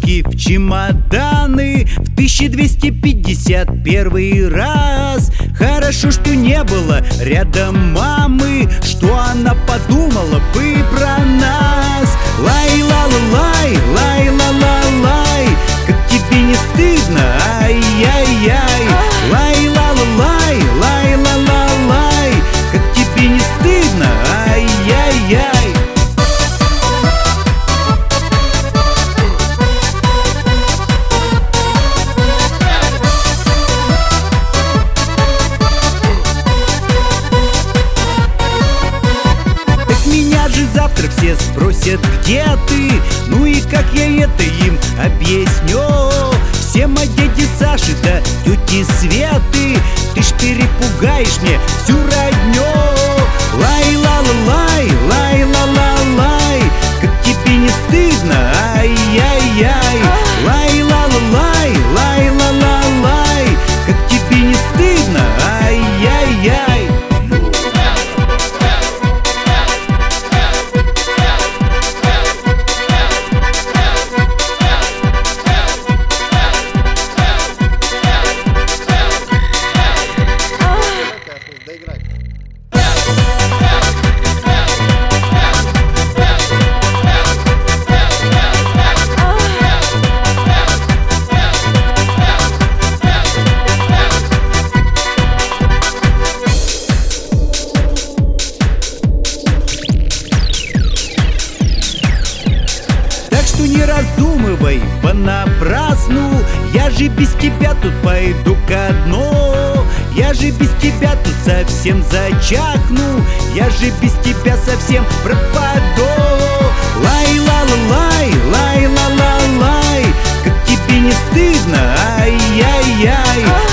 сумки в чемоданы в 1251 раз. Хорошо, что не было рядом мамы, что она подумала бы про нас. Лай-ла-ла-лай, лай-ла-ла-лай, как тебе не стыдно, ай-яй-яй. Лай-ла-ла-лай, лай-ла-ла-лай, как тебе не стыдно, ай-яй-яй. Завтра все спросят, где ты? Ну и как я это им объясню? Всем от дяди Саши до тети Светы, ты ж перепугаешь мне всю родню. Лай-ла-ла-лай, лай-ла-ла-лай, как тебе не стыдно, ай-яй-яй. Лай-ла-ла-лай, лай-ла-ла-лай, как тебе не стыдно, ай-яй-яй. Не раздумывай понапрасну, я же без тебя тут пойду ко дну. Я же без тебя тут совсем зачахну, я же без тебя совсем пропаду. Лай-ла-ла-лай, лай-ла-ла-лай, как тебе не стыдно, ай-яй-яй.